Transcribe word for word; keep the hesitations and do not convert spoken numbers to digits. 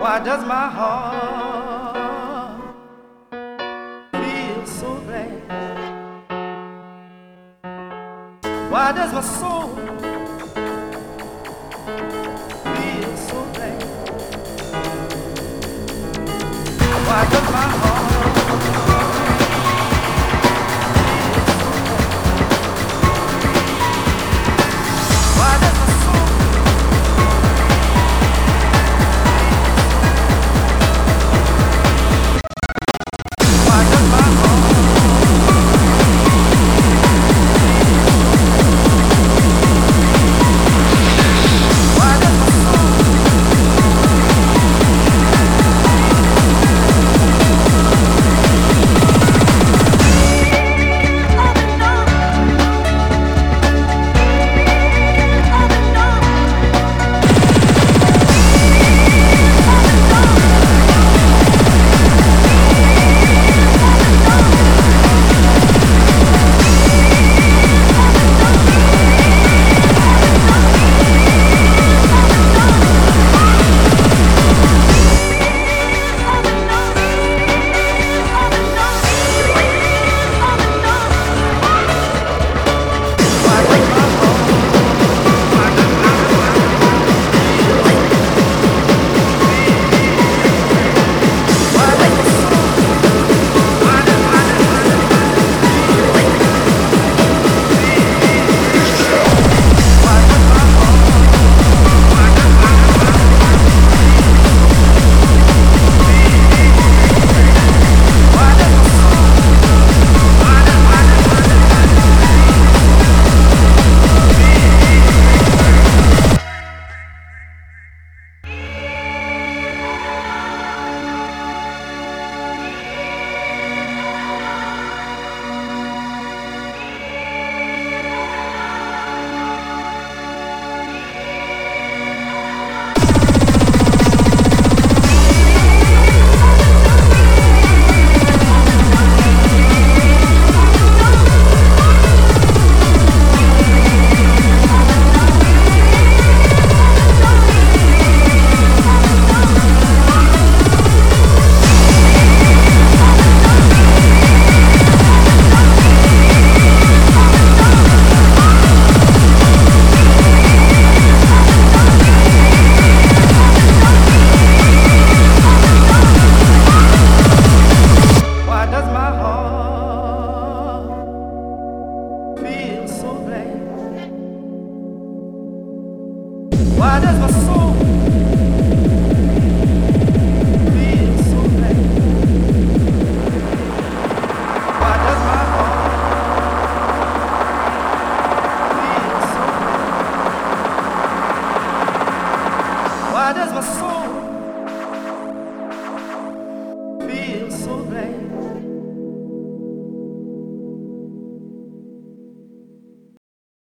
Why does my heart feel so glad? Why does my soul feel so glad? Why does my heart Why does my soul feel so glad? Why does my heart feel so glad? Why does my soul